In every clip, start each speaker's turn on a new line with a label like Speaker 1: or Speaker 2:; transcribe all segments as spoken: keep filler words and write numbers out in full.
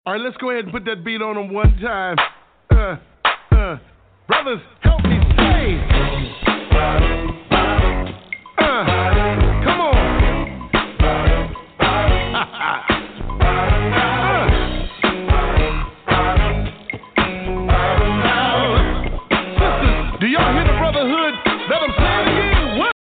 Speaker 1: All right, let's go ahead and put that beat on them one time. Uh, uh, brothers, help me say. Uh, come on. Sisters, do y'all hear the brotherhood? Let them say it again. What?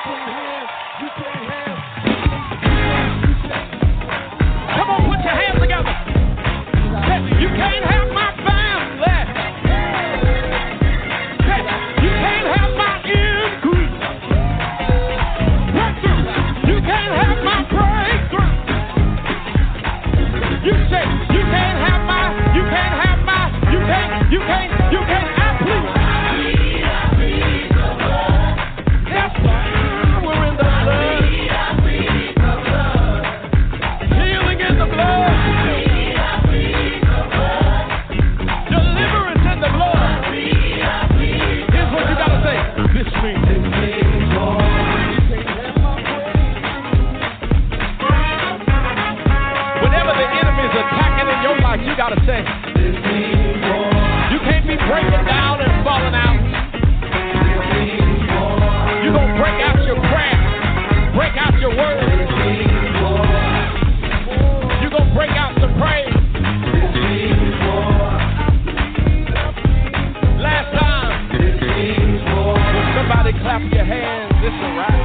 Speaker 2: Come on, put your hands together. You can't have my family. You can't have my increase. You can't have my breakthrough. You say you can't have my, you can't have my, you can't, you can't, you can't. I plead. Yes, power in the blood. Healing in the blood. Deliverance in the blood. Here's what you gotta say. This means. Whenever the enemy is attacking in your life, you gotta say. You can't be breaking down and falling out. You're gonna break out your prayer, break out your word. You're gonna break out some praise. Last time, when somebody clap your hands, it's a wrap.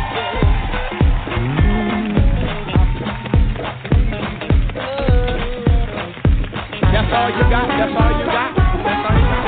Speaker 2: That's all you got. That's all you got. That's all you got.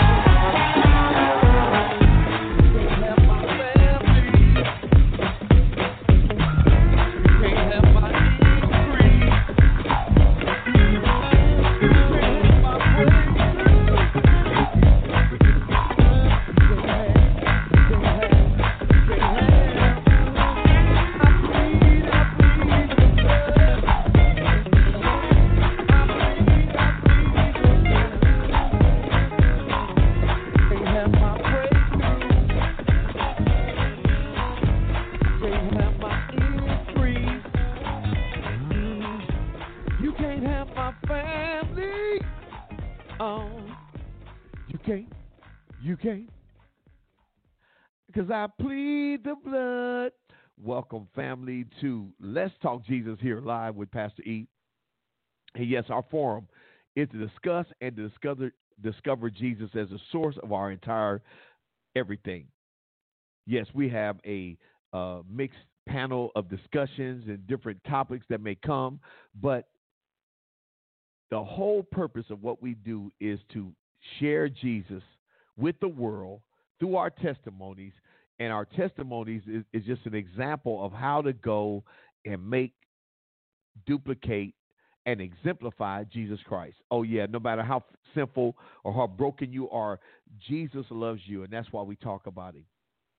Speaker 2: Because I plead the blood. Welcome, family, to Let's Talk Jesus here live with Pastor E. And yes, our forum is to discuss and to discover, discover Jesus as the source of our entire everything. Yes, we have a uh, mixed panel of discussions and different topics that may come, but the whole purpose of what we do is to share Jesus with the world through our testimonies, and our testimonies is, is just an example of how to go and make, duplicate, and exemplify Jesus Christ. Oh, yeah, no matter how sinful or how broken you are, Jesus loves you, and that's why we talk about him.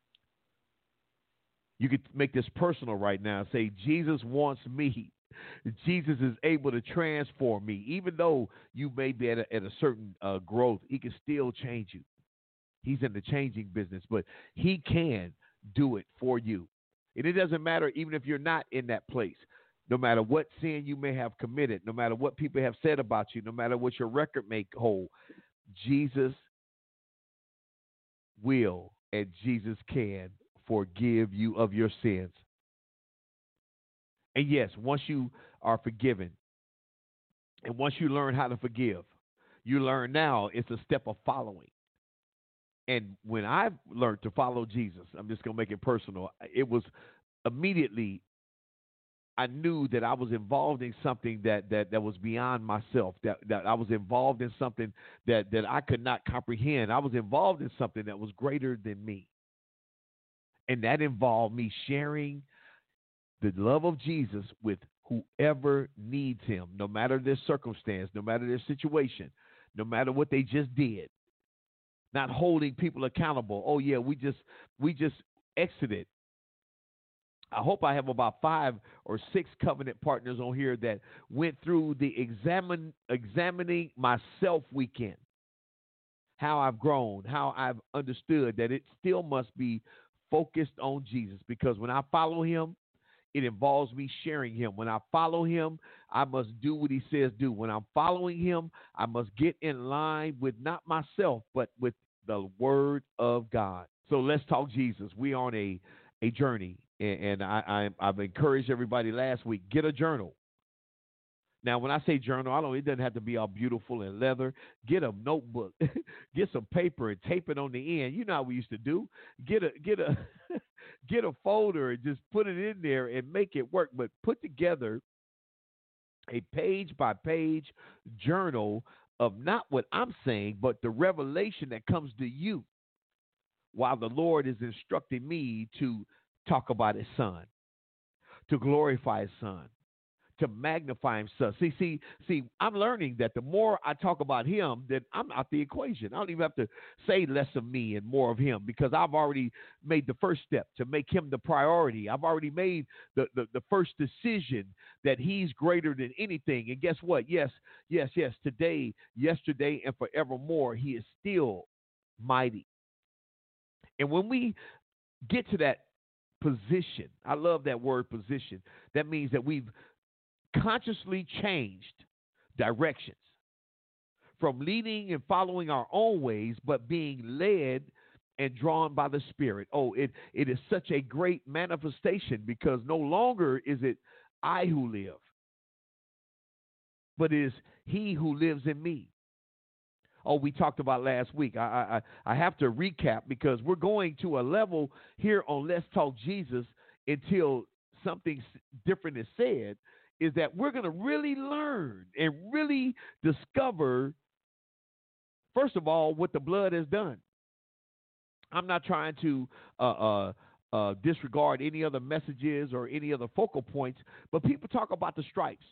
Speaker 2: You could make this personal right now and say, Jesus wants me. Jesus is able to transform me. Even though you may be at a, at a certain uh, growth, he can still change you. He's in the changing business, but he can do it for you. And it doesn't matter even if you're not in that place. No matter what sin you may have committed, no matter what people have said about you, no matter what your record may hold, Jesus will and Jesus can forgive you of your sins. And yes, once you are forgiven and once you learn how to forgive, you learn now it's a step of following. And when I learned to follow Jesus, I'm just going to make it personal. It was immediately, I knew that I was involved in something that that, that was beyond myself, that, that I was involved in something that, that I could not comprehend. I was involved in something that was greater than me. And that involved me sharing the love of Jesus with whoever needs him, no matter their circumstance, no matter their situation, no matter what they just did. Not holding people accountable. Oh yeah, we just we just exited. I hope I have about five or six covenant partners on here that went through the examine examining myself weekend. How I've grown, how I've understood that it still must be focused on Jesus, because when I follow him, it involves me sharing him. When I follow him, I must do what he says do. When I'm following him, I must get in line with not myself, but with the word of God. So let's talk Jesus. We're on a, a journey, and, and I, I, I've encouraged everybody last week, get a journal. Now, when I say journal, I don't. It doesn't have to be all beautiful and leather. Get a notebook, get some paper and tape it on the end. You know how we used to do. Get a get a get a folder and just put it in there and make it work, but put together a page by page journal of not what I'm saying, but the revelation that comes to you while the Lord is instructing me to talk about his son, to glorify his son, to magnify himself. See, see, see, I'm learning that the more I talk about him, then I'm out the equation. I don't even have to say less of me and more of him, because I've already made the first step to make him the priority. I've already made the, the, the first decision that he's greater than anything. And guess what? Yes, yes, yes. Today, yesterday, and forevermore, he is still mighty. And when we get to that position, I love that word position. That means that we've consciously changed directions from leading and following our own ways, but being led and drawn by the Spirit. Oh, it, it is such a great manifestation, because no longer is it I who live, but it is he who lives in me. Oh, we talked about last week. I, I, I have to recap, because we're going to a level here on Let's Talk Jesus until something different is said, is that we're going to really learn and really discover, first of all, what the blood has done. I'm not trying to uh, uh, uh, disregard any other messages or any other focal points, but people talk about the stripes.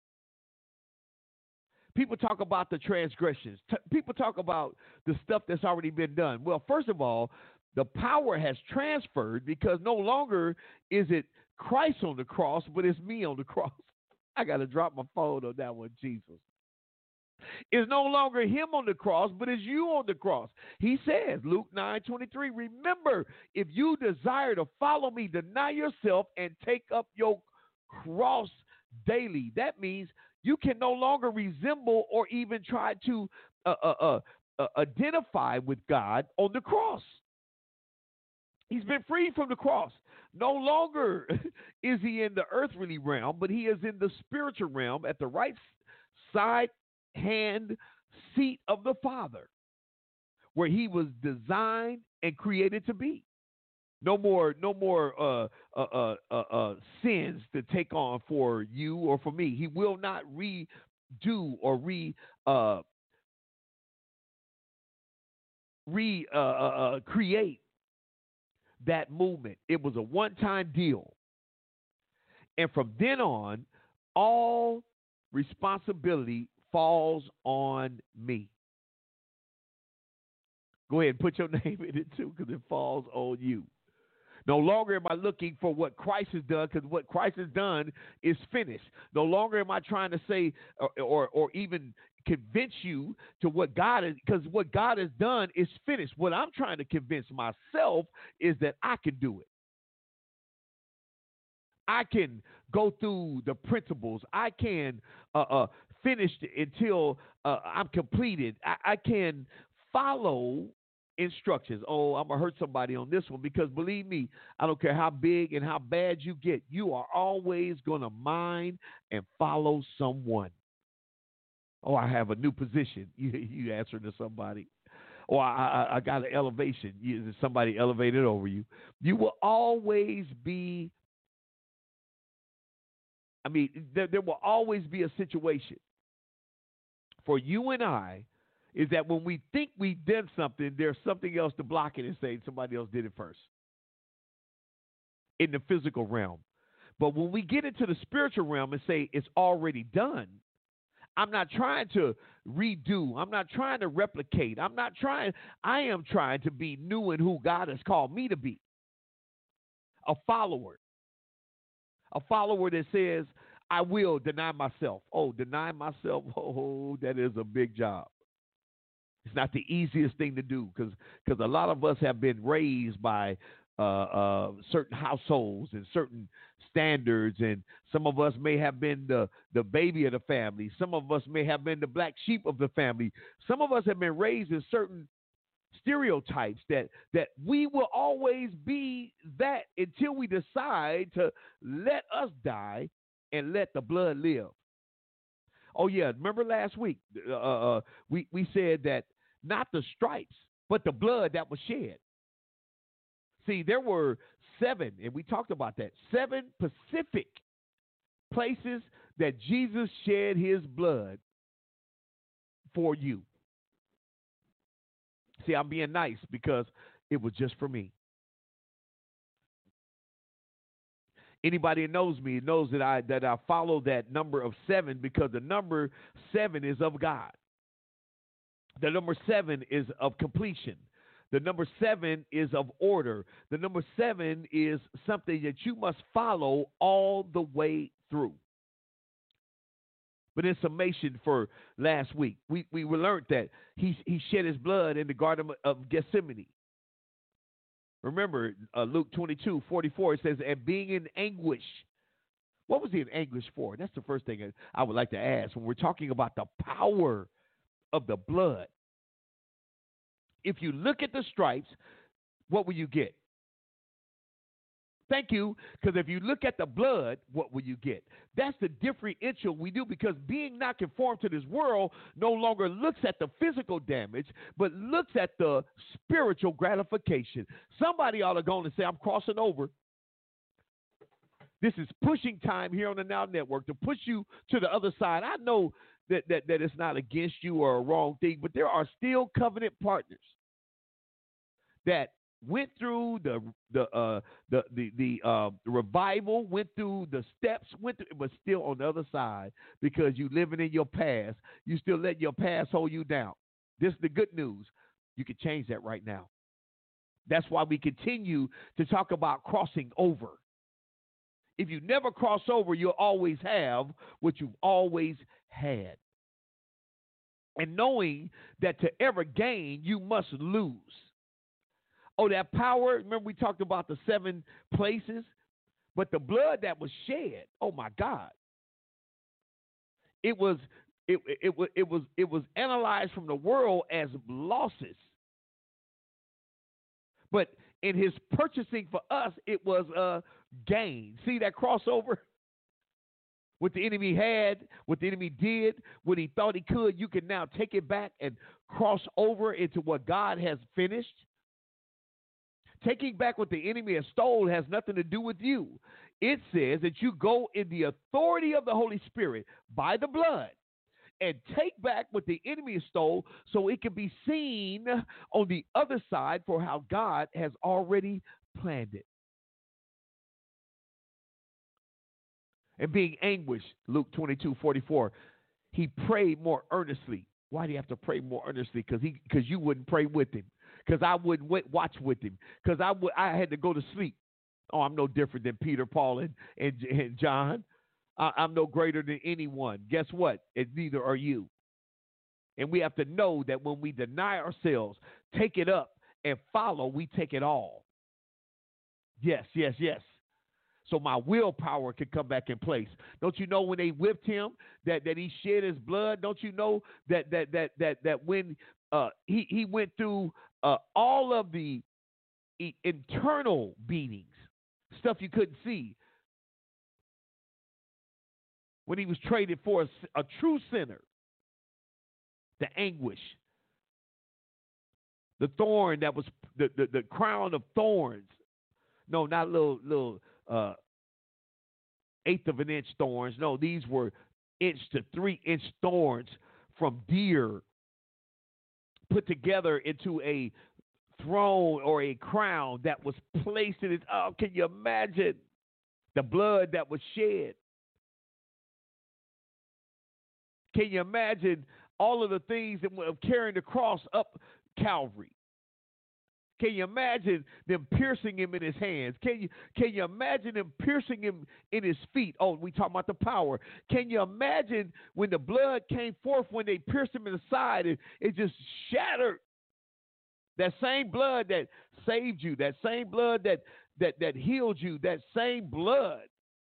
Speaker 2: People talk about the transgressions. T- people talk about the stuff that's already been done. Well, first of all, the power has transferred, because no longer is it Christ on the cross, but it's me on the cross. I got to drop my phone on that one, Jesus. It's no longer him on the cross, but it's you on the cross. He says, Luke nine twenty-three, remember, if you desire to follow me, deny yourself and take up your cross daily. That means you can no longer resemble or even try to uh, uh, uh, uh, identify with God on the cross. He's been freed from the cross. No longer is he in the earthly realm, but he is in the spiritual realm at the right side hand seat of the Father, where he was designed and created to be. No more, no more uh, uh, uh, uh, uh, sins to take on for you or for me. He will not redo or re uh, re uh, uh, create that movement. It was a one-time deal. And from then on, all responsibility falls on me. Go ahead and put your name in it too, because it falls on you. No longer am I looking for what Christ has done, because what Christ has done is finished. No longer am I trying to say or, or, or even convince you to what God is, because what God has done is finished. What I'm trying to convince myself is that I can do it. I can go through the principles. I can uh, uh, finish until uh, I'm completed. I, I can follow instructions. Oh, I'm going to hurt somebody on this one, because believe me, I don't care how big and how bad you get, you are always going to mind and follow someone. Oh, I have a new position. You, you answering to somebody. Or I, I, I got an elevation. You, somebody elevated over you. You will always be, I mean, there, there will always be a situation for you and I, is that when we think we've done something, there's something else to block it and say somebody else did it first in the physical realm. But when we get into the spiritual realm and say it's already done, I'm not trying to redo. I'm not trying to replicate. I'm not trying. I am trying to be new in who God has called me to be. A follower. A follower that says, I will deny myself. Oh, deny myself. Oh, that is a big job. It's not the easiest thing to do, because because a lot of us have been raised by uh, uh, certain households and certain standards, and some of us may have been the, the baby of the family. Some of us may have been the black sheep of the family. Some of us have been raised in certain stereotypes that, that we will always be that until we decide to let us die and let the blood live. Oh, yeah, remember last week, uh, uh, we, we said that not the stripes, but the blood that was shed. See, there were seven, and we talked about that, seven specific places that Jesus shed his blood for you. See, I'm being nice because it was just for me. Anybody that knows me knows that I that I follow that number of seven because the number seven is of God. The number seven is of completion. The number seven is of order. The number seven is something that you must follow all the way through. But in summation for last week, we, we learned that he, he shed his blood in the Garden of Gethsemane. Remember, uh, Luke twenty-two forty-four, it says, and being in anguish. What was he in anguish for? That's the first thing I would like to ask when we're talking about the power of the blood. If you look at the stripes, what will you get? Thank you, because if you look at the blood, what will you get? That's the differential we do, because being not conformed to this world no longer looks at the physical damage, but looks at the spiritual gratification. Somebody ought to go on and say, I'm crossing over. This is pushing time here on the Now Network to push you to the other side. I know that, that, that it's not against you or a wrong thing, but there are still covenant partners that went through the the uh the the the uh the revival, went through the steps, went through, but still on the other side, because you living in your past, you still let your past hold you down. This is the good news. You can change that right now. That's why we continue to talk about crossing over. If you never cross over, you'll always have what you've always had. And knowing that to ever gain, you must lose. Oh, that power, remember we talked about the seven places, but the blood that was shed, oh my God. It was it it was it was it was analyzed from the world as losses. But in his purchasing for us, it was a gain. See that crossover? What the enemy had, what the enemy did, what he thought he could, you can now take it back and cross over into what God has finished. Taking back what the enemy has stolen has nothing to do with you. It says that you go in the authority of the Holy Spirit by the blood and take back what the enemy has stole so it can be seen on the other side for how God has already planned it. And being anguished, Luke twenty-two forty-four, he prayed more earnestly. Why do you have to pray more earnestly? Because he, because you wouldn't pray with him. Because I wouldn't wait, watch with him. Because I would, I had to go to sleep. Oh, I'm no different than Peter, Paul, and, and, and John. I, I'm no greater than anyone. Guess what? And neither are you. And we have to know that when we deny ourselves, take it up, and follow, we take it all. Yes, yes, yes. So my willpower can come back in place. Don't you know when they whipped him that, that he shed his blood? Don't you know that that that that that when uh, he he went through uh, all of the e- internal beatings, stuff you couldn't see, when he was traded for a, a true sinner, the anguish, the thorn that was the, the, the crown of thorns. No, not little little. Uh, eighth of an inch thorns. No, these were inch to three inch thorns from deer put together into a throne or a crown that was placed in it. Oh, can you imagine the blood that was shed? Can you imagine all of the things that were carrying the cross up Calvary? Can you imagine them piercing him in his hands? Can you can you imagine them piercing him in his feet? Oh, we talk about the power. Can you imagine when the blood came forth, when they pierced him in the side, and it just shattered? That same blood that saved you, that same blood that that that healed you, that same blood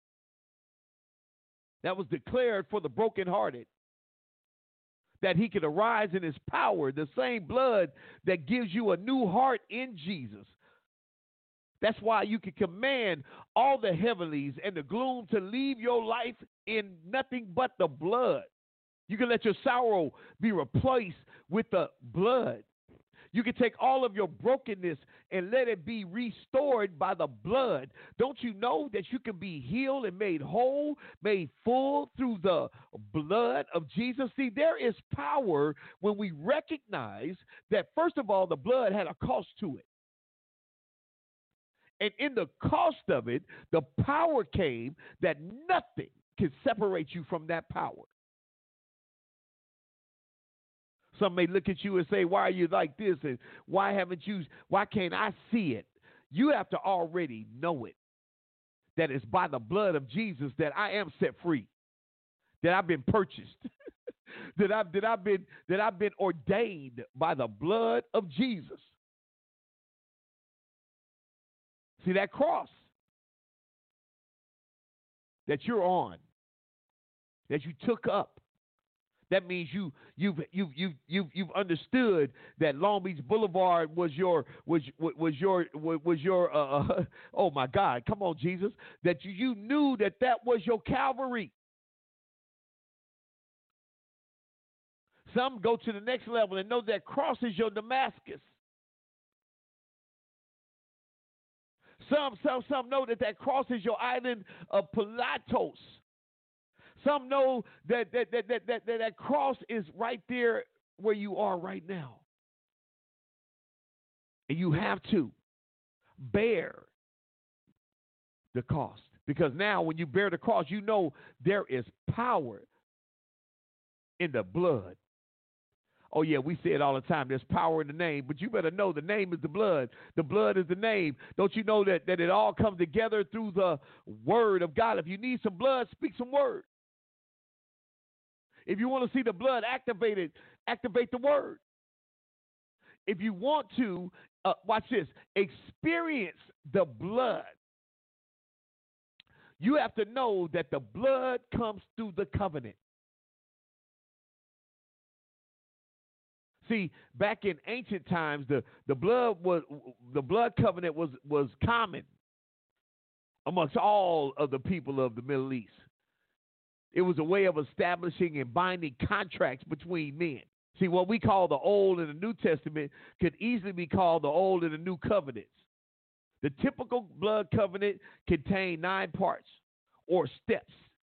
Speaker 2: that was declared for the brokenhearted, that he could arise in his power, the same blood that gives you a new heart in Jesus. That's why you can command all the heavenlies and the gloom to leave your life in nothing but the blood. You can let your sorrow be replaced with the blood. You can take all of your brokenness and let it be restored by the blood. Don't you know that you can be healed and made whole, made full through the blood of Jesus? See, there is power when we recognize that, first of all, the blood had a cost to it. And in the cost of it, the power came that nothing can separate you from that power. Some may look at you and say, why are you like this? And why haven't you, why can't I see it? You have to already know it. That it's by the blood of Jesus that I am set free. That I've been purchased. that I've that I've been that I've been ordained by the blood of Jesus. See that cross that you're on, that you took up. That means you you've you've you've you've you've understood that Long Beach Boulevard was your was was your was your uh, oh my God, come on Jesus, that you, you knew that that was your Calvary. Some go to the next level and know that cross is your Damascus. Some some some know that that cross is your island of Pilatos. Some know that that, that, that, that, that that cross is right there where you are right now. And you have to bear the cost. Because now when you bear the cross, you know there is power in the blood. Oh, yeah, we say it all the time. There's power in the name. But you better know the name is the blood. The blood is the name. Don't you know that, that it all comes together through the word of God? If you need some blood, speak some word. If you want to see the blood activated, activate the word. If you want to, uh, watch this, experience the blood, you have to know that the blood comes through the covenant. See, back in ancient times, the, the blood was the blood covenant was, was common amongst all of the people of the Middle East. It was a way of establishing and binding contracts between men. See, what we call the Old and the New Testament could easily be called the Old and the New Covenants. The typical blood covenant contained nine parts or steps.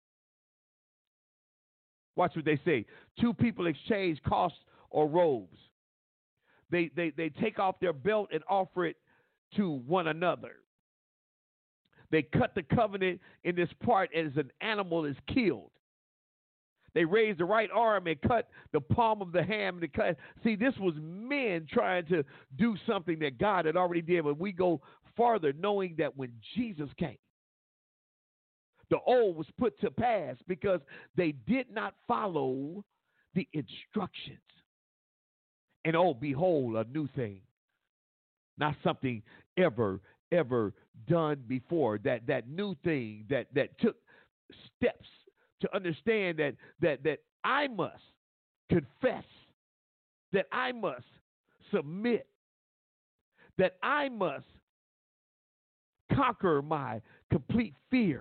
Speaker 2: Watch what they say. Two people exchange costs or robes. They, they, they take off their belt and offer it to one another. They cut the covenant in this part as an animal is killed. They raise the right arm and cut the palm of the hand. And cut. See, this was men trying to do something that God had already did. But we go farther, knowing that when Jesus came, the old was put to pass because they did not follow the instructions. And oh, behold, a new thing. Not something ever ever done before. That that new thing that that took steps to understand that that that I must confess, that I must submit, that I must conquer my complete fear.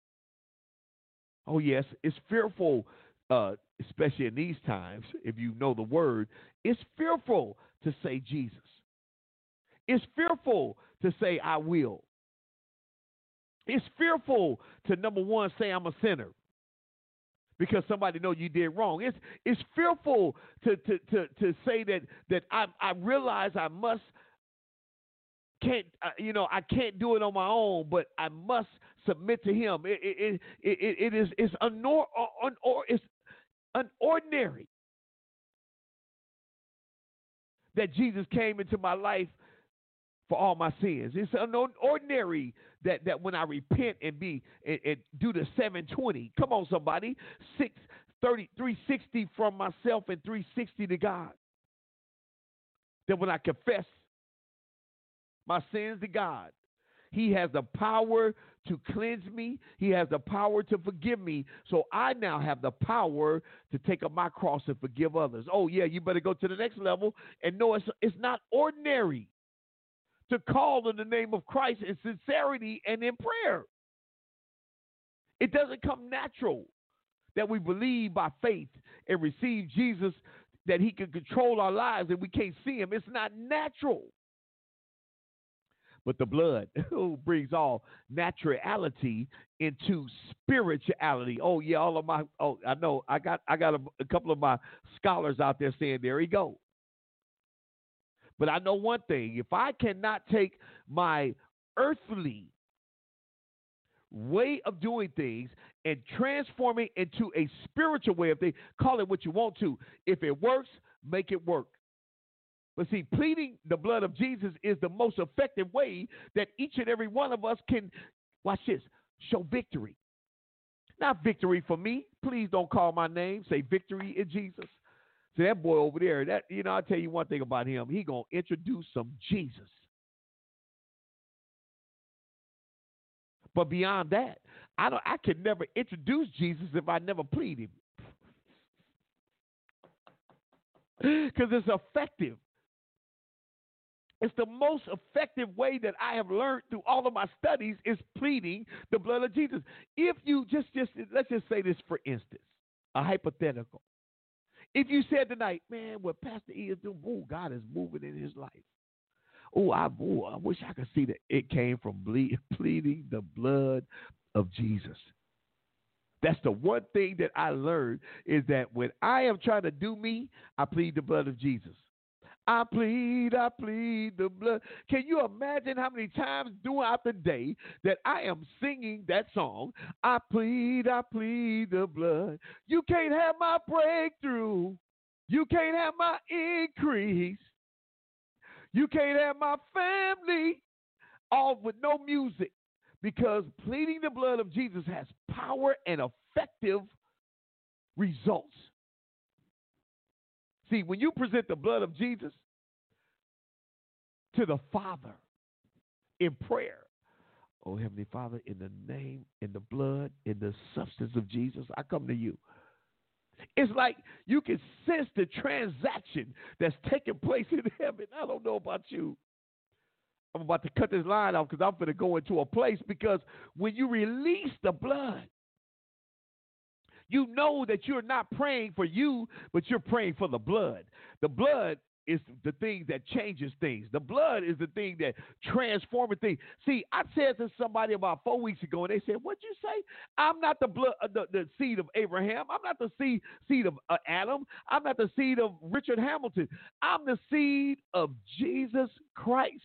Speaker 2: Oh yes, it's fearful, uh, especially in these times. If you know the word, it's fearful to say Jesus. It's fearful to say I will. It's fearful to, number one, say I'm a sinner because somebody know you did wrong. It's it's fearful to to to, to say that that I I realize I must can't uh, you know I can't do it on my own, but I must submit to Him. It it it, it, it is it's unor, un, or it's unordinary that Jesus came into my life for all my sins. It's unordinary that, that when I repent and be and, and do the seven twenty, come on somebody, six thirty, three sixty from myself and three sixty to God. That when I confess my sins to God, He has the power to cleanse me. He has the power to forgive me. So I now have the power to take up my cross and forgive others. Oh yeah, you better go to the next level and know it's it's not ordinary to call on the name of Christ in sincerity and in prayer. It doesn't come natural that we believe by faith and receive Jesus that he can control our lives and we can't see him. It's not natural. But the blood brings all naturality into spirituality. Oh yeah, all of my oh I know I got I got a, a couple of my scholars out there saying there he go. But I know one thing: if I cannot take my earthly way of doing things and transform it into a spiritual way of things, call it what you want to. If it works, make it work. But see, pleading the blood of Jesus is the most effective way that each and every one of us can, watch this, show victory. Not victory for me. Please don't call my name. Say victory in Jesus. See, that boy over there, that, you know, I'll tell you one thing about him. He going to introduce some Jesus. But beyond that, I don't. I can never introduce Jesus if I never plead him. Because it's effective. It's the most effective way that I have learned through all of my studies is pleading the blood of Jesus. If you just, just let's just say this for instance, a hypothetical. If you said tonight, man, what Pastor E is doing, oh, God is moving in his life. Oh, I, oh, I wish I could see that it came from ble- pleading the blood of Jesus. That's the one thing that I learned is that when I am trying to do me, I plead the blood of Jesus. I plead, I plead the blood. Can you imagine how many times throughout the day that I am singing that song? I plead, I plead the blood. You can't have my breakthrough. You can't have my increase. You can't have my family, all with no music, because pleading the blood of Jesus has power and effective results. See, when you present the blood of Jesus to the Father in prayer, oh, Heavenly Father, in the name, in the blood, in the substance of Jesus, I come to you. It's like you can sense the transaction that's taking place in heaven. I don't know about you. I'm about to cut this line off because I'm going to go into a place because when you release the blood, you know that you're not praying for you, but you're praying for the blood. The blood is the thing that changes things. The blood is the thing that transforms things. See, I said to somebody about four weeks ago, and they said, what'd you say? I'm not the blood, uh, the, the seed of Abraham. I'm not the seed, seed of uh, Adam. I'm not the seed of Richard Hamilton. I'm the seed of Jesus Christ.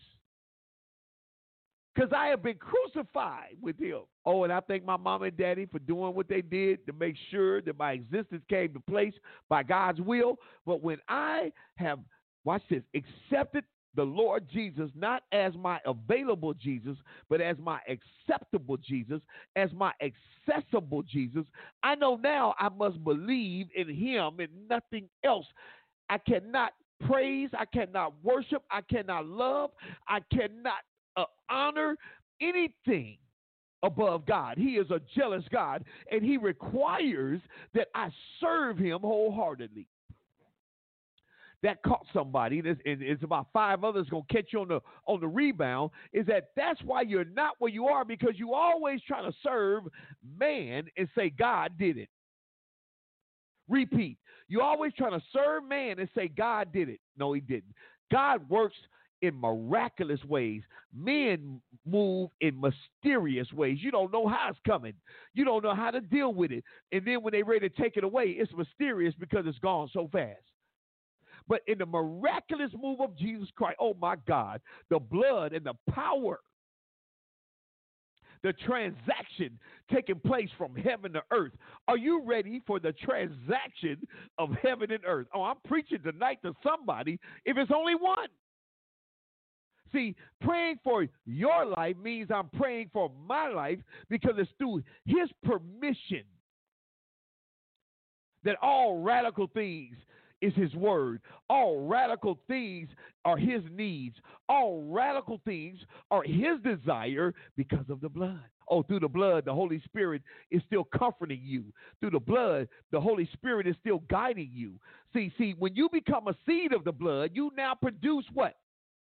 Speaker 2: Because I have been crucified with him. Oh, and I thank my mom and daddy for doing what they did to make sure that my existence came to place by God's will. But when I have, watch this, accepted the Lord Jesus, not as my available Jesus, but as my acceptable Jesus, as my accessible Jesus, I know now I must believe in him and nothing else. I cannot praise, I cannot worship, I cannot love, I cannot Uh, honor anything above God. He is a jealous God, and he requires that I serve him wholeheartedly. That caught somebody, and it's, and it's about five others going to catch you on the on the rebound, is that that's why you're not where you are, because you always trying to serve man and say God did it. Repeat. You're always trying to serve man and say God did it. No, he didn't. God works in miraculous ways. Men move in mysterious ways. You don't know how it's coming. You don't know how to deal with it. And then when they're ready to take it away, it's mysterious because it's gone so fast. But in the miraculous move of Jesus Christ, oh my God, the blood and the power, the transaction taking place from heaven to earth. Are you ready for the transaction of heaven and earth? Oh, I'm preaching tonight to somebody if it's only one. See, praying for your life means I'm praying for my life because it's through his permission that all radical things is his word. All radical things are his needs. All radical things are his desire because of the blood. Oh, through the blood, the Holy Spirit is still comforting you. Through the blood, the Holy Spirit is still guiding you. See, see, when you become a seed of the blood, you now produce what?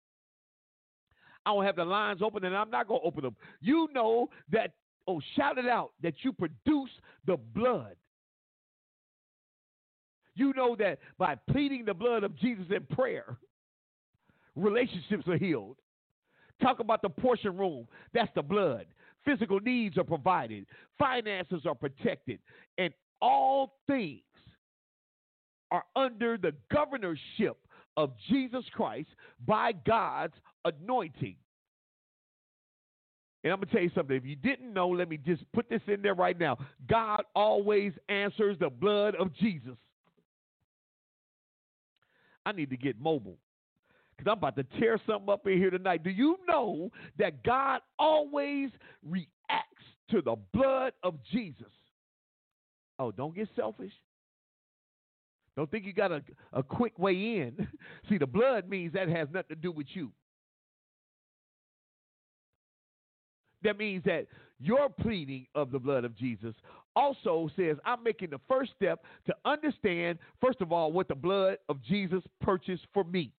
Speaker 2: I don't have the lines open, and I'm not going to open them. You know that, oh, shout it out, that you produce the blood. You know that by pleading the blood of Jesus in prayer, relationships are healed. Talk about the portion room. That's the blood. Physical needs are provided. Finances are protected. And all things are under the governorship of Jesus Christ by God's anointing. And I'm going to tell you something. If you didn't know, let me just put this in there right now. God always answers the blood of Jesus. I need to get mobile because I'm about to tear something up in here tonight. Do you know that God always reacts to the blood of Jesus? Oh, don't get selfish. Don't think you got a, a quick way in. See, the blood means that has nothing to do with you. That means that your pleading of the blood of Jesus also says I'm making the first step to understand, first of all, what the blood of Jesus purchased for me.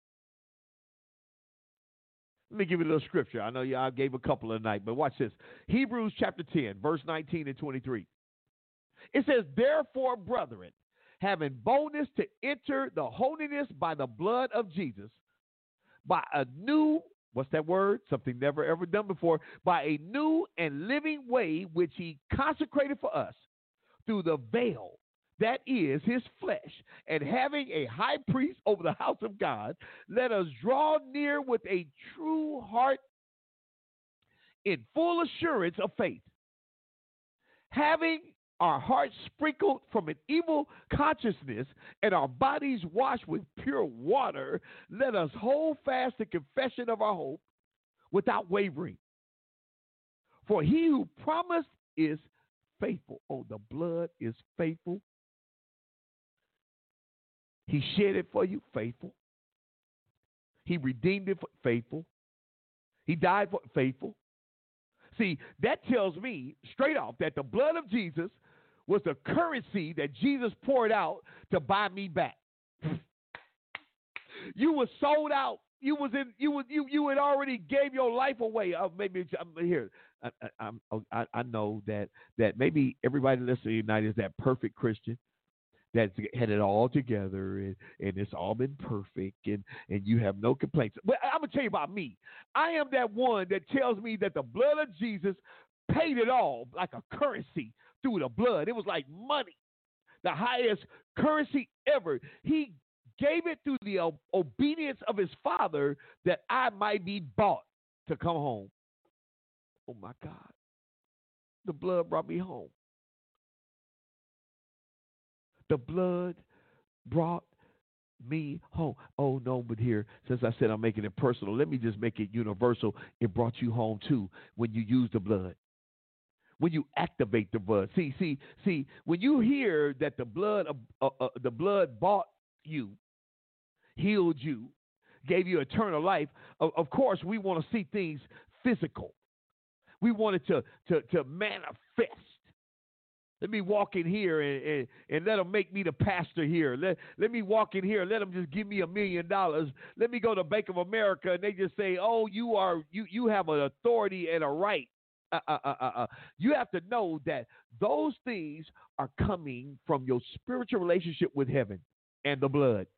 Speaker 2: Let me give you a little scripture. I know y'all gave a couple tonight, but watch this. Hebrews chapter ten, verse nineteen and twenty-three. It says, therefore, brethren, having boldness to enter the holiness by the blood of Jesus, by a new, what's that word? Something never ever done before, by a new and living way which he consecrated for us through the veil, that is his flesh, and having a high priest over the house of God, let us draw near with a true heart in full assurance of faith, having our hearts sprinkled from an evil consciousness and our bodies washed with pure water, let us hold fast the confession of our hope without wavering. For he who promised is faithful. Oh, the blood is faithful. He shed it for you, faithful. He redeemed it for faithful. He died for faithful. See, that tells me straight off that the blood of Jesus was the currency that Jesus poured out to buy me back. You were sold out. You was in. You was you. You had already gave your life away. Oh, maybe I'm here. I, I, I, I know that that maybe everybody listening tonight is that perfect Christian that's had it all together and, and it's all been perfect and, and you have no complaints. But I'm gonna tell you about me. I am that one that tells me that the blood of Jesus paid it all like a currency through the blood. It was like money, the highest currency ever. He gave it through the o- obedience of his Father that I might be bought to come home. Oh my God. The blood brought me home. The blood brought me home. Oh, no, but here, since I said I'm making it personal, let me just make it universal. It brought you home, too, when you use the blood. When you activate the blood. See, see, see, when you hear that the blood, uh, uh, the blood bought you, healed you, gave you eternal life, of, of course, we want to see things physical. We want it to, to, to manifest. Let me walk in here and, and, and let them make me the pastor here. Let, let me walk in here and let them just give me a million dollars. Let me go to Bank of America and they just say, oh, you are you, you have an authority and a right. Uh, uh, uh, uh, uh. You have to know that those things are coming from your spiritual relationship with heaven and the blood.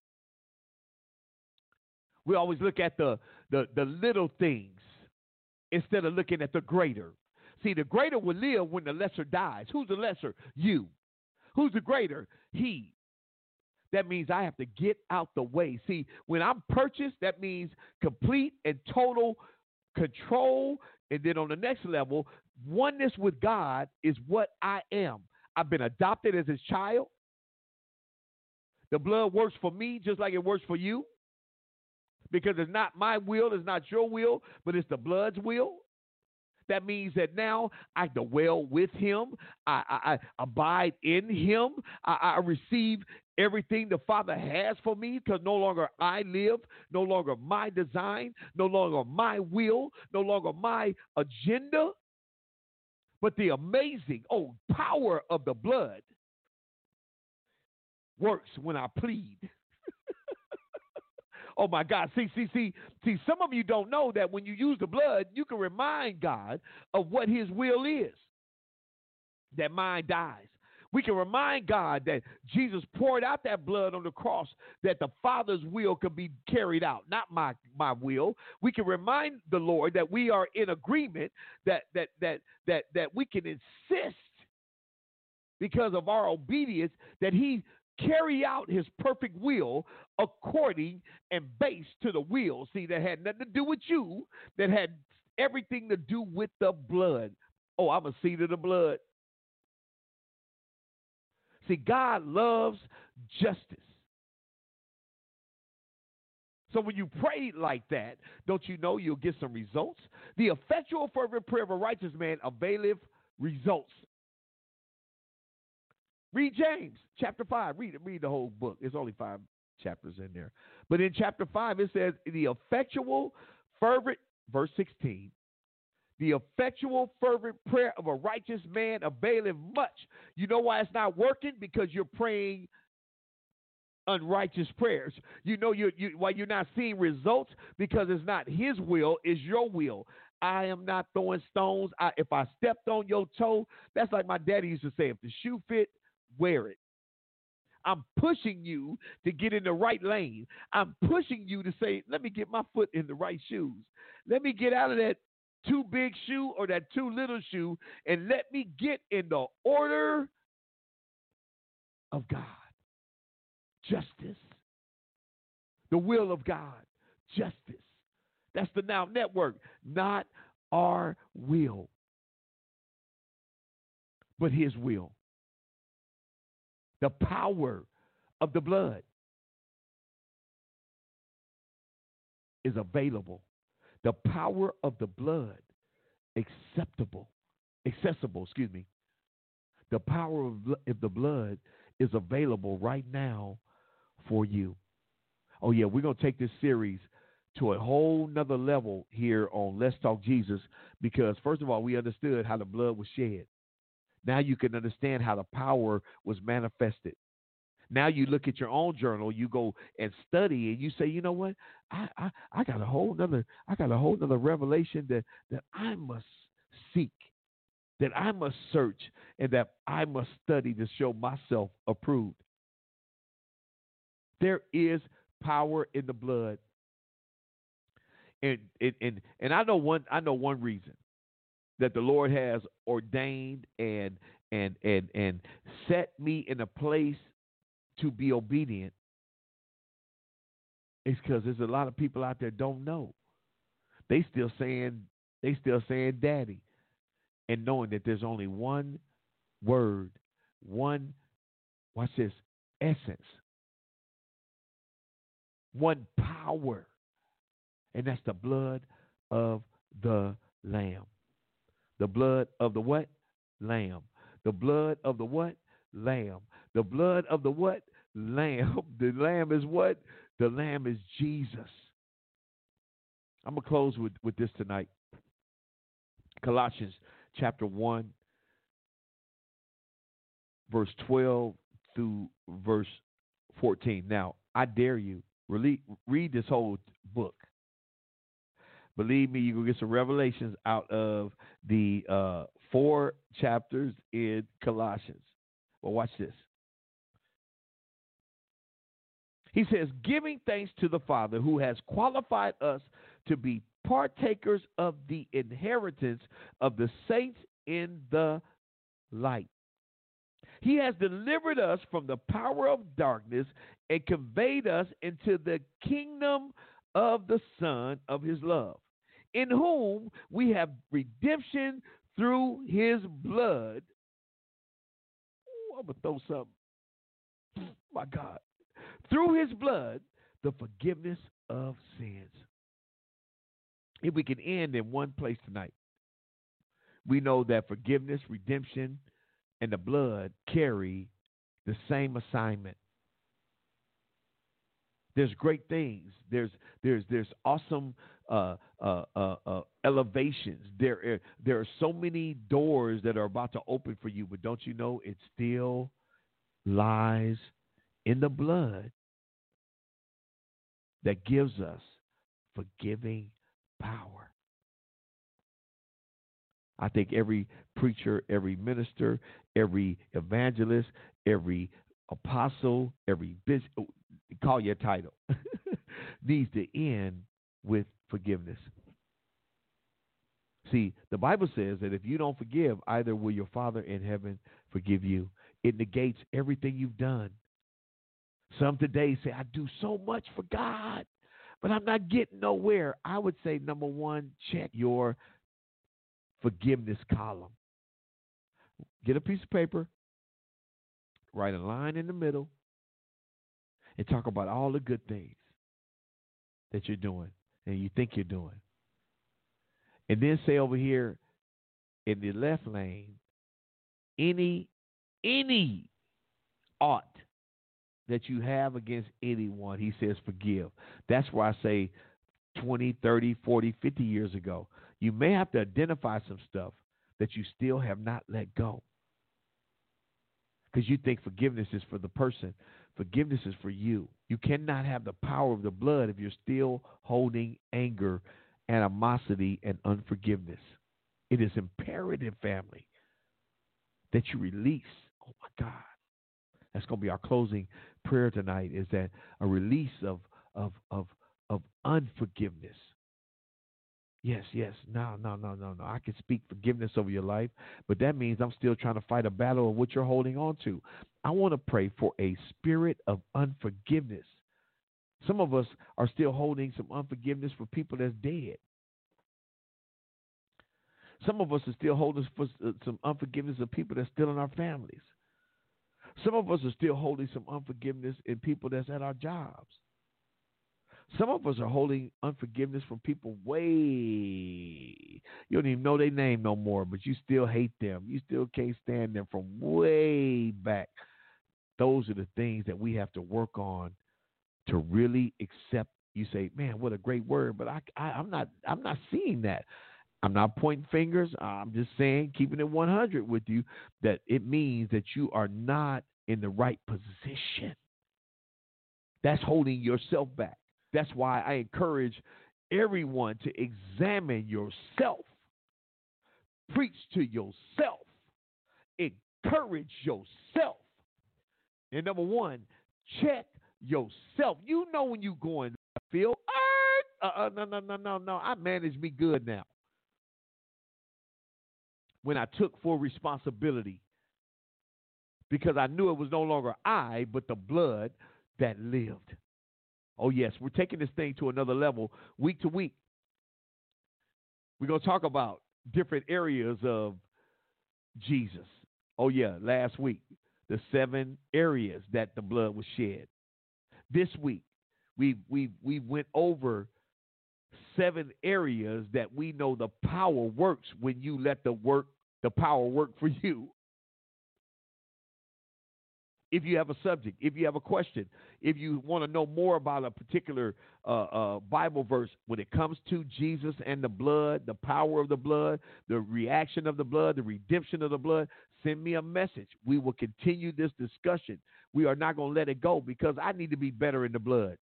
Speaker 2: We always look at the, the, the little things instead of looking at the greater. See, the greater will live when the lesser dies. Who's the lesser? You. Who's the greater? He. That means I have to get out the way. See, when I'm purchased, that means complete and total control. And then on the next level, oneness with God is what I am. I've been adopted as his child. The blood works for me just like it works for you. Because it's not my will, it's not your will, but it's the blood's will. That means that now I dwell with him. I, I, I abide in him. I, I receive everything the Father has for me because no longer I live, no longer my design, no longer my will, no longer my agenda, but the amazing, oh, power of the blood works when I plead. Oh, my God. See, see, see, see, some of you don't know that when you use the blood, you can remind God of what his will is, that mine dies. We can remind God that Jesus poured out that blood on the cross that the Father's will could be carried out, not my, my will. We can remind the Lord that we are in agreement, that that that that that we can insist because of our obedience that he carry out his perfect will according and based to the will. See, that had nothing to do with you, that had everything to do with the blood. Oh, I'm a seed of the blood. See, God loves justice. So when you pray like that, don't you know you'll get some results? The effectual fervent prayer of a righteous man availeth results. Read James chapter five. Read read the whole book. There's only five chapters in there. But in chapter five, it says, the effectual fervent, verse sixteen, the effectual fervent prayer of a righteous man availeth much. You know why it's not working? Because you're praying unrighteous prayers. You know you, you why you're not seeing results? Because it's not his will, it's your will. I am not throwing stones. I, if I stepped on your toe, that's like my daddy used to say, if the shoe fit, wear it. I'm pushing you to get in the right lane. I'm pushing you to say, let me get my foot in the right shoes. Let me get out of that too big shoe or that too little shoe, and let me get in the order of God. Justice. The will of God. Justice. That's the Now Network. Not our will, but his will. The power of the blood is available. The power of the blood, acceptable, accessible, excuse me. The power of the blood is available right now for you. Oh, yeah, we're going to take this series to a whole nother level here on Let's Talk Jesus, because, first of all, we understood how the blood was shed. Now you can understand how the power was manifested. Now you look at your own journal, you go and study, and you say, you know what? I, I, I got a whole nother, I got a whole nother revelation that, that I must seek, that I must search, and that I must study to show myself approved. There is power in the blood. And and and, and I know one I know one reason that the Lord has ordained and and and and set me in a place to be obedient. It's because there's a lot of people out there don't know. They still saying they still saying daddy, and knowing that there's only one word, one, watch this, essence, one power, and that's the blood of the Lamb. The blood of the what? Lamb. The blood of the what? Lamb. The blood of the what? Lamb. The Lamb is what? The Lamb is Jesus. I'm going to close with, with this tonight. Colossians chapter one, verse twelve through verse fourteen. Now, I dare you, really read this whole book. Believe me, you're going to get some revelations out of the uh, four chapters in Colossians. Well, watch this. He says, giving thanks to the Father who has qualified us to be partakers of the inheritance of the saints in the light. He has delivered us from the power of darkness and conveyed us into the kingdom of the Son of his love, in whom we have redemption through his blood. Ooh, I'm going to throw something. My God. Through his blood, the forgiveness of sins. If we can end in one place tonight, we know that forgiveness, redemption, and the blood carry the same assignment. There's great things. There's there's there's awesome uh, uh, uh, uh, elevations. There are, there are so many doors that are about to open for you, but don't you know it still lies in the blood that gives us forgiving power. I think every preacher, every minister, every evangelist, every apostle, every bishop, call your title, needs to end with forgiveness. See, the Bible says that if you don't forgive, either will your Father in heaven forgive you. It negates everything you've done. Some today say, I do so much for God, but I'm not getting nowhere. I would say, number one, check your forgiveness column. Get a piece of paper, write a line in the middle, and talk about all the good things that you're doing and you think you're doing. And then say over here in the left lane, any, any ought that you have against anyone, he says forgive. That's why I say twenty, thirty, forty, fifty years ago, you may have to identify some stuff that you still have not let go. Because you think forgiveness is for the person. Forgiveness is for you. You cannot have the power of the blood if you're still holding anger, animosity, and unforgiveness. It is imperative, family, that you release. Oh, my God. That's going to be our closing prayer tonight, is that a release of, of, of, of unforgiveness. Yes, yes. No, no, no, no, no. I can speak forgiveness over your life, but that means I'm still trying to fight a battle of what you're holding on to. I want to pray for a spirit of unforgiveness. Some of us are still holding some unforgiveness for people that's dead. Some of us are still holding for some unforgiveness of people that's still in our families. Some of us are still holding some unforgiveness in people that's at our jobs. Some of us are holding unforgiveness from people way, you don't even know their name no more, but you still hate them. You still can't stand them from way back. Those are the things that we have to work on to really accept. You say, man, what a great word, but I, I, I'm not, I'm not seeing that. I'm not pointing fingers. I'm just saying, keeping it one hundred with you, that it means that you are not in the right position. That's holding yourself back. That's why I encourage everyone to examine yourself. Preach to yourself. Encourage yourself. And number one, check yourself. You know when you go in the field, uh, uh, no, no, no, no, no. I manage me good now. When I took full responsibility, because I knew it was no longer I, but the blood that lived. Oh, yes, we're taking this thing to another level week to week. We're going to talk about different areas of Jesus. Oh, yeah, last week, the seven areas that the blood was shed. This week, we we we went over seven areas that we know the power works when you let the work, the power work for you. If you have a subject, if you have a question, if you want to know more about a particular uh, uh, Bible verse, when it comes to Jesus and the blood, the power of the blood, the reaction of the blood, the redemption of the blood, send me a message. We will continue this discussion. We are not going to let it go because I need to be better in the blood.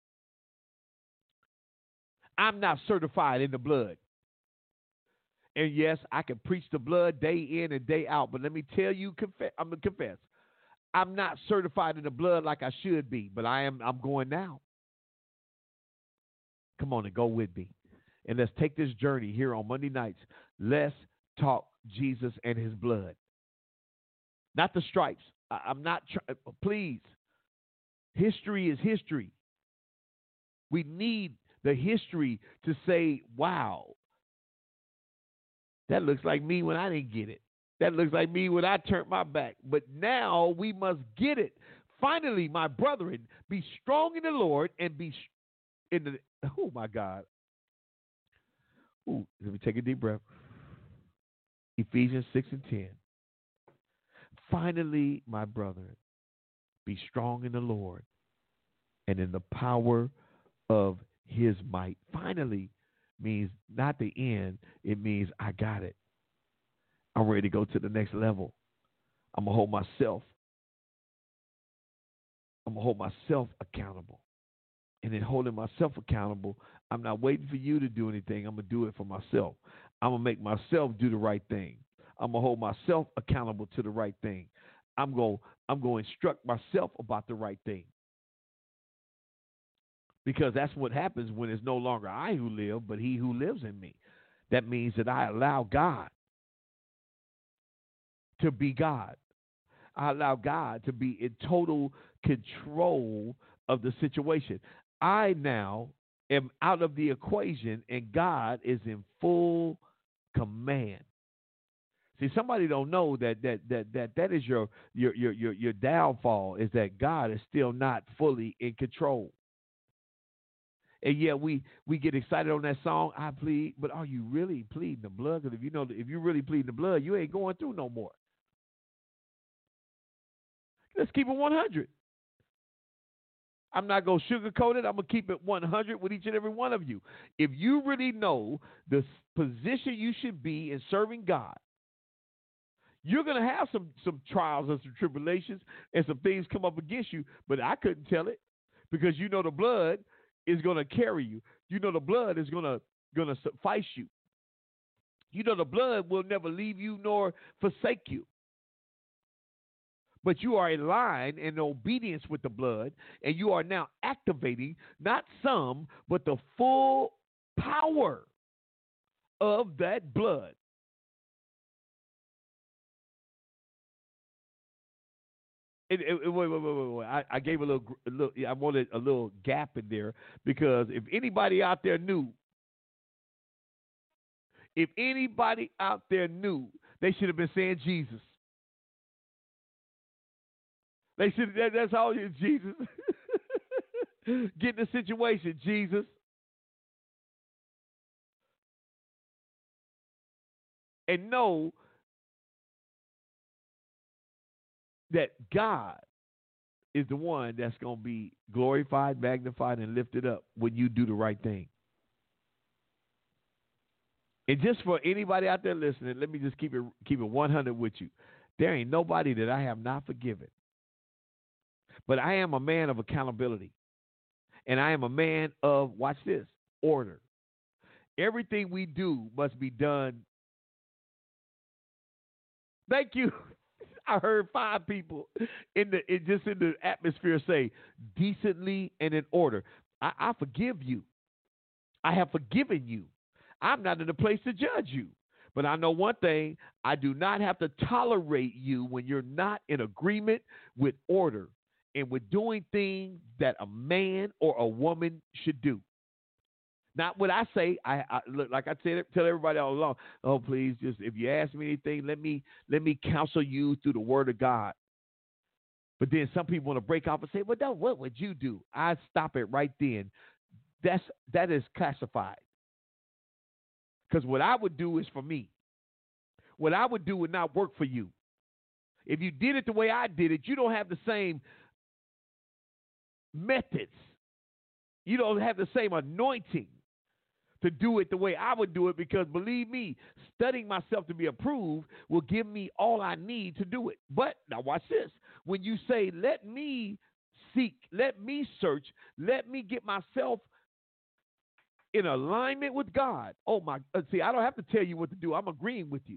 Speaker 2: I'm not certified in the blood. And yes, I can preach the blood day in and day out, but let me tell you, confess, I'm going to confess. I'm not certified in the blood like I should be, but I am. I'm going now. Come on and go with me. And let's take this journey here on Monday nights. Let's talk Jesus and his blood. Not the stripes. I, I'm not, try- please. History is history. We need the history to say, wow, that looks like me when I didn't get it. That looks like me when I turned my back. But now we must get it. Finally, my brethren, be strong in the Lord and be in the, oh my God. Ooh, let me take a deep breath. Ephesians six and ten. Finally, my brethren, be strong in the Lord and in the power of his might. Finally means not the end. It means I got it. I'm ready to go to the next level. I'm going to hold myself. I'm going to hold myself accountable. And in holding myself accountable, I'm not waiting for you to do anything. I'm going to do it for myself. I'm going to make myself do the right thing. I'm going to hold myself accountable to the right thing. I'm going I'm going to instruct myself about the right thing. Because that's what happens when it's no longer I who live, but he who lives in me. That means that I allow God to be God. I allow God to be in total control of the situation. I now am out of the equation, and God is in full command. See, somebody don't know that that that that that is your your your your, your downfall, is that God is still not fully in control. And yeah, we we get excited on that song, I plead, but are you really pleading the blood? Because if you know, if you really pleading the blood, you ain't going through no more. Let's keep it one hundred. I'm not going to sugarcoat it. I'm going to keep it one hundred with each and every one of you. If you really know the position you should be in serving God, you're going to have some, some trials and some tribulations and some things come up against you, but I couldn't tell it because you know the blood is going to carry you. You know the blood is going to going to suffice you. You know the blood will never leave you nor forsake you. But you are in line in obedience with the blood, and you are now activating not some, but the full power of that blood. It, it, wait, wait, wait, wait, wait. I, I gave a little, a little, I wanted a little gap in there because if anybody out there knew, if anybody out there knew, they should have been saying Jesus. They should. That, that's all you, Jesus. Get in the situation, Jesus. And know that God is the one that's going to be glorified, magnified, and lifted up when you do the right thing. And just for anybody out there listening, let me just keep it keep it one hundred with you. There ain't nobody that I have not forgiven. But I am a man of accountability. And I am a man of, watch this, order. Everything we do must be done. Thank you. I heard five people in the in, just in the atmosphere say decently and in order. I, I forgive you. I have forgiven you. I'm not in a place to judge you. But I know one thing, I do not have to tolerate you when you're not in agreement with order and with doing things that a man or a woman should do. Not what I say. I, I look, like I tell, tell everybody all along. Oh, please, just if you ask me anything, let me let me counsel you through the Word of God. But then some people want to break off and say, "Well, no, what would you do?" I stop it right then. That's that is classified. Because what I would do is for me. What I would do would not work for you. If you did it the way I did it, you don't have the same methods. You don't have the same anointing to do it the way I would do it, because believe me, studying myself to be approved will give me all I need to do it. But now watch this. When you say, let me seek, let me search, let me get myself in alignment with God. Oh my, see, I don't have to tell you what to do. I'm agreeing with you.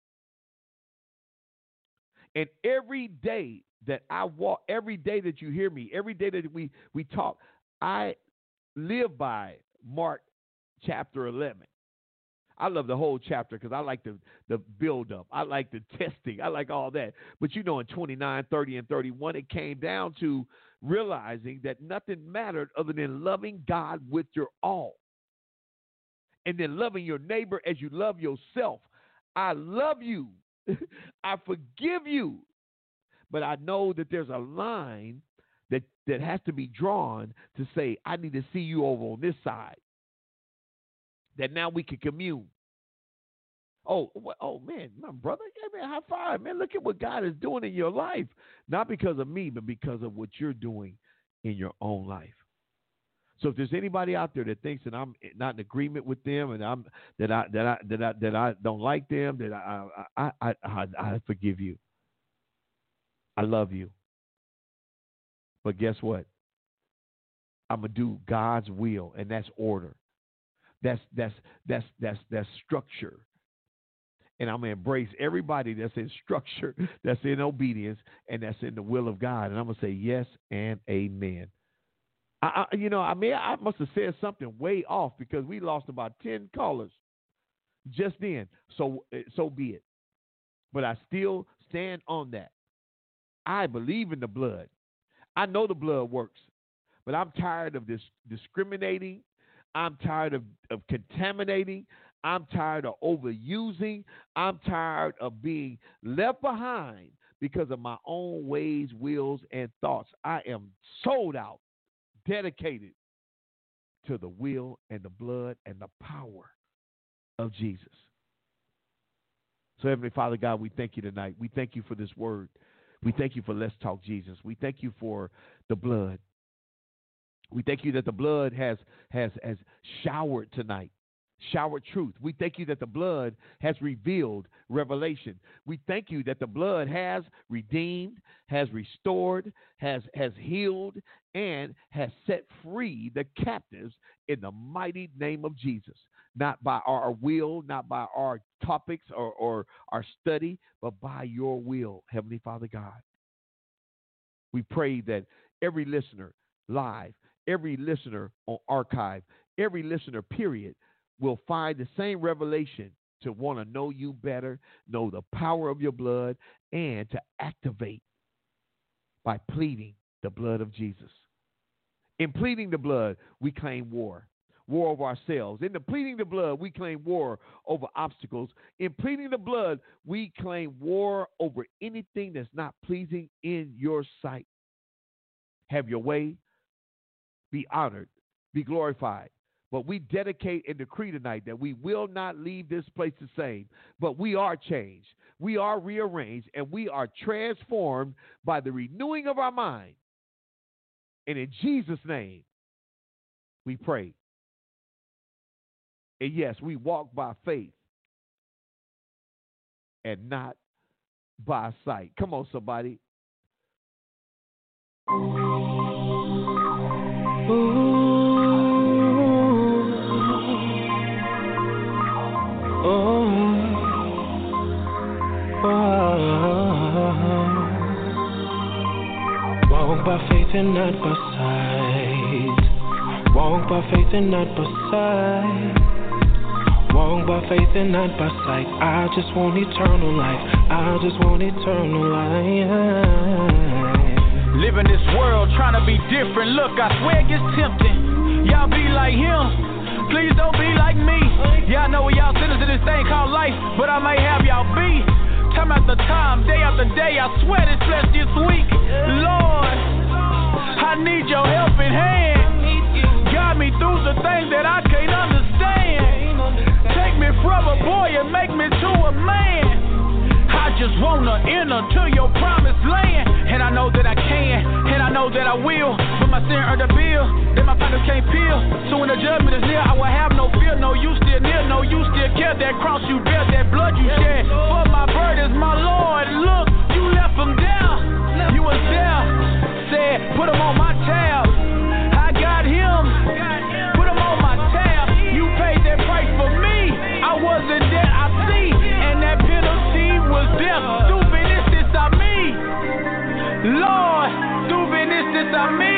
Speaker 2: And every day that I walk, every day that you hear me, every day that we, we talk, I live by Mark chapter eleven. I love the whole chapter because I like the, the build up. I like the testing. I like all that. But you know, in twenty-nine, thirty, and thirty-one, it came down to realizing that nothing mattered other than loving God with your all. And then loving your neighbor as you love yourself. I love you. I forgive you. But I know that there's a line that, that has to be drawn to say, I need to see you over on this side. That now we can commune. Oh, oh man, my brother, yeah, man, high five, man. Look at what God is doing in your life. Not because of me, but because of what you're doing in your own life. So if there's anybody out there that thinks that I'm not in agreement with them, and I'm that I that I that I that I don't like them, that I I I I, I forgive you. I love you. But guess what? I'm gonna do God's will, and that's order. That's that's that's that's that's structure. And I'm going to embrace everybody that's in structure, that's in obedience, and that's in the will of God. And I'm going to say yes and amen. I, I, you know, I mean, I must have said something way off because we lost about ten callers just then. So, so be it. But I still stand on that. I believe in the blood. I know the blood works, but I'm tired of this discriminating. I'm tired of, of contaminating. I'm tired of overusing. I'm tired of being left behind because of my own ways, wills, and thoughts. I am sold out, dedicated to the will and the blood and the power of Jesus. So, Heavenly Father God, we thank you tonight. We thank you for this word. We thank you for Let's Talk Jesus. We thank you for the blood. We thank you that the blood has has has showered tonight, showered truth. We thank you that the blood has revealed revelation. We thank you that the blood has redeemed, has restored, has has healed, and has set free the captives in the mighty name of Jesus. Not by our will, not by our topics or, or our study, but by your will, Heavenly Father God. We pray that every listener live, every listener on archive, every listener, period, will find the same revelation to want to know you better, know the power of your blood, and to activate by pleading the blood of Jesus. In pleading the blood, we claim war. War over ourselves. In the pleading the blood, we claim war over obstacles. In pleading the blood, we claim war over anything that's not pleasing in your sight. Have your way. Be honored. Be glorified. But we dedicate and decree tonight that we will not leave this place the same, but we are changed. We are rearranged, and we are transformed by the renewing of our mind. And in Jesus' name, we pray. And yes, we walk by faith and not by sight. Come on, somebody.
Speaker 3: Ooh. Oh. Oh. Walk by faith and not by sight. Walk by faith and not by sight. Walk by faith and not by sight. I just want eternal life. I just want eternal life.
Speaker 4: Living this world, trying to be different. Look, I swear it gets tempting. Y'all be like him. Please don't be like me. Y'all know we y'all sinners in this thing called life, but I may have y'all be. Time after time, day after day, I swear this flesh gets weak. Lord, I need your helping hand. Guide me through the things that I can't understand. Take me from a boy and make me to a man. I just wanna enter to your promised land. And I know that I can, and I know that I will. But my sin earned a bill that my pocket can't peel. So when the judgment is near, I will have no fear. No, you still near, no, you still care. That cross you bear, that blood you shed. For my burdens, my Lord, look, you left them there. You was there, said, put them on my tab. I got him, put them on my tab. You paid that price for me. I wasn't there, I see. And that penalty was death. Du viniste a me. Lord, du viniste a me.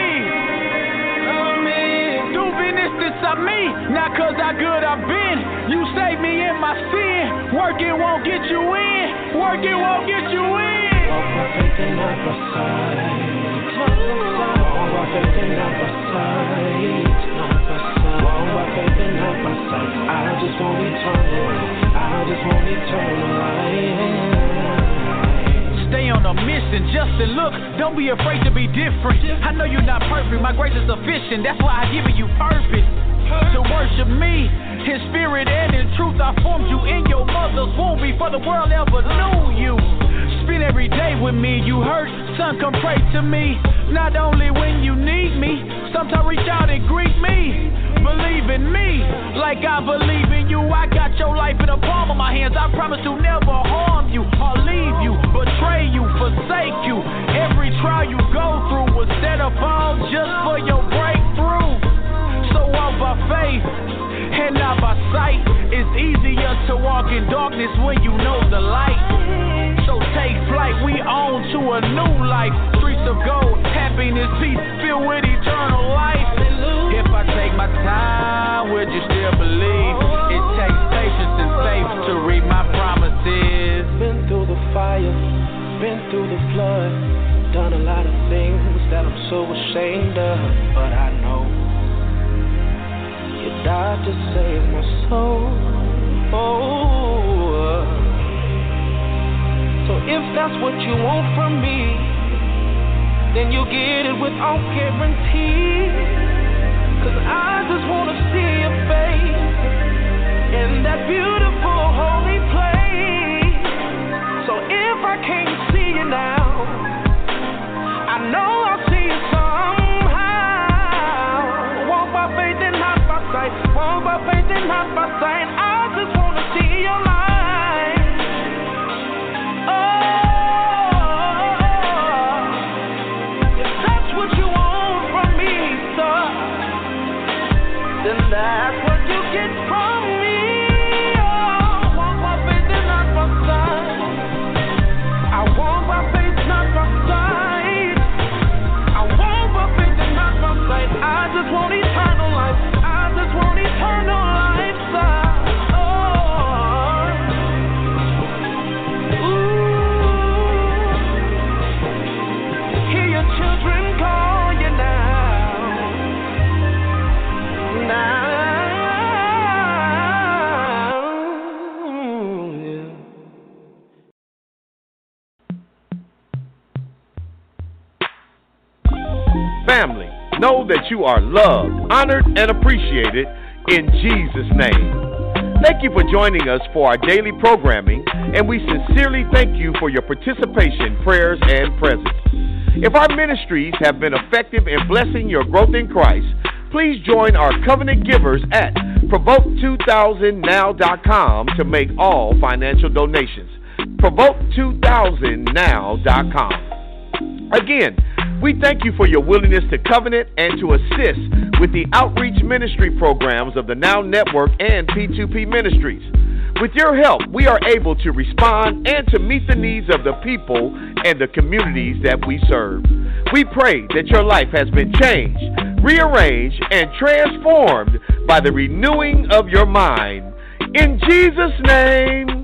Speaker 4: Du viniste a me. Not cause how good I've been. You saved me in my sin. Working won't get you in. Working won't get you in.
Speaker 3: Walk by faith and not by sight. Walk by faith and not by sight. Walk by faith and not by sight. I just want eternal life. I just want eternal life.
Speaker 4: Stay on a mission, Justin, look, don't be afraid to be different. I know you're not perfect, my grace is sufficient. That's why I give you purpose to worship me in spirit and in truth. I formed you in your mother's womb before the world ever knew you. Spend every day with me, you hurt, son, come pray to me. Not only when you need me, sometimes reach out and greet me. Believe in me, like I believe in you. I got your life in the palm of my hands. I promise to never harm you or leave you, betray you, forsake you. Every trial you go through was set up all just for your breakthrough. So walk by faith and not by sight. It's easier to walk in darkness when you know the light. So take flight, we on to a new life. Streets of gold, happiness, peace, filled with eternal life. If I take my time, would you still believe? It takes patience and faith to read my promises.
Speaker 3: Been through the fire, been through the flood, done a lot of things that I'm so ashamed of, but I know you died to save my soul. Oh, so if that's what you want from me, then you get it without guarantee. Cause I just wanna see your face in that beautiful holy place. So if I can't see you now, I know I'll see you somehow. Walk by faith and not by sight. Walk by faith and not by sight. I just wanna see your light. Oh, if that's what you want from me, sir, then that's what you get from me. Oh, walk by faith and not by sight. I walk by faith, not by sight. I walk by faith and not by sight. I just want eternal life. I just want eternal life, sir. Oh, ooh, hear your children call you now. Now.
Speaker 2: Family, know that you are loved, honored, and appreciated in Jesus' name. Thank you for joining us for our daily programming, and we sincerely thank you for your participation, prayers, and presence. If our ministries have been effective in blessing your growth in Christ, please join our covenant givers at provoke two thousand now dot com to make all financial donations. provoke two thousand now dot com. Again, we thank you for your willingness to covenant and to assist with the outreach ministry programs of the Now Network and P two P Ministries. With your help, we are able to respond and to meet the needs of the people and the communities that we serve. We pray that your life has been changed, rearranged, and transformed by the renewing of your mind. In Jesus' name,